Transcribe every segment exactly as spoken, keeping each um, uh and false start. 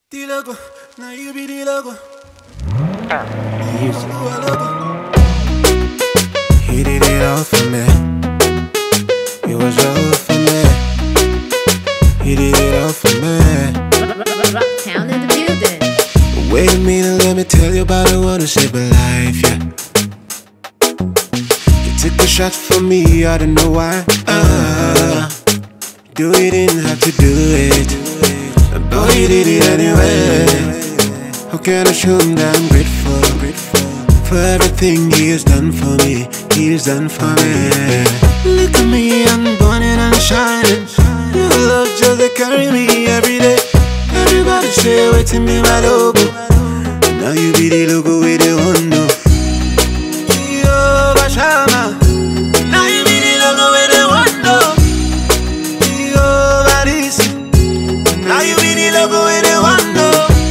The logo, now you be the logo. Music. You a logo. He did it all for me. It was all for me. He did it all for me. Rocktown in the building. Wait a minute, let me tell you about I wanna save my life, yeah. You took a shot for me, I don't know why. Uh, do it, didn't have to do it. But you did it anyway. How can I show him that I'm grateful, grateful for everything he has done for me? He has done for me. Look at me, I'm burning and shining. Your love just they carry me every day. Everybody say wait to me my logo. Now you be the logo with the window. Yo, Bashama. Now you be the logo with the window. Yo, Barisi. Now you be the logo with the window.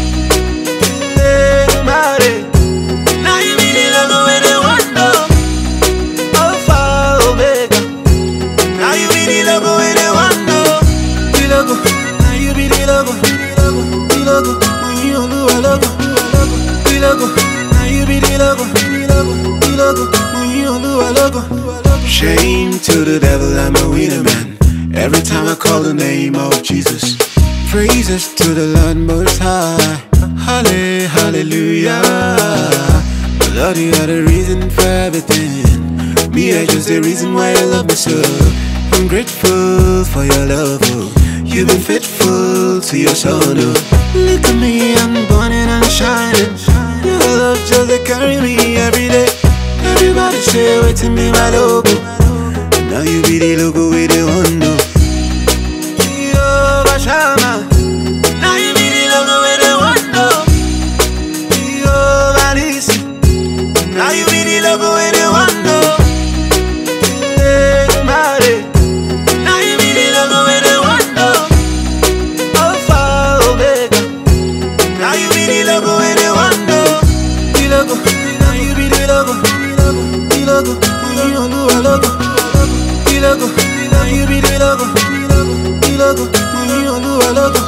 Hey, Mare. Now you be the logo with the window. Alpha, Omega. Now you be the logo with the window. The logo, now you be the logo. The logo, when you do a logo. The logo, now you be the logo. The logo, when you do a logo. Shame to the devil, I'm a winner man. Every time I call the name of Jesus, praises to the Lord Most High. Halle, hallelujah. Lord, you are the reason for everything. Me, I just the reason why you love me so. I'm grateful for your love, oh. You've been faithful to your son, oh. Look at me, I'm burning and shining. Your love just they carry me every day. Everybody say wait to me my logo. Now you be the logo with the window. Yo, Bashama. Now you be the logo with the window. Yo, Barisi. Now you be the logo with the window. Hey, Mare. Now you be the logo with the window. Alpha, Omega. Now you be the logo with the window. The logo, now you be the logo. The logo, when you do a logo. The logo, now you be the logo. The logo, when you do a logo.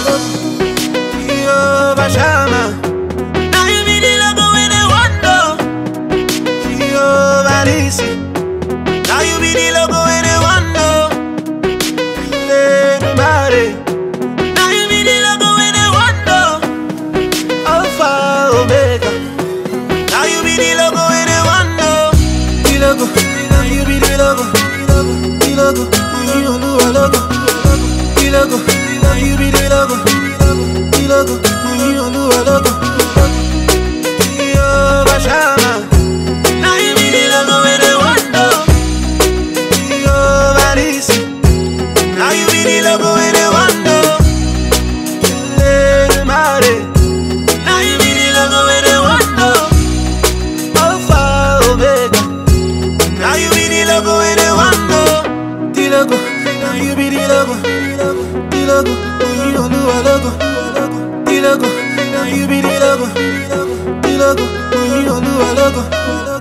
Yo, Bashama. Now you be the logo with the window. Yo, Barisi. Now you be the logo with the window. Hey, Mare. Now you be the logo with the window. Alpha, Omega. Now you be the logo with the window. The logo, now you be the logo. The logo, when you do a logo. The logo, now you be the logo. The logo, when you do a logo. Yo, Bashama. Now you be the logo with the window. Yo, Barisi. Now you be the logo with the window. Hey, Mare. Now you be the logo with the window. Alpha, Omega. Now you be the logo with the window. The logo, now you be the logo. The logo, when you do a logo. The logo, now you be the logo. The logo, when you do a logo.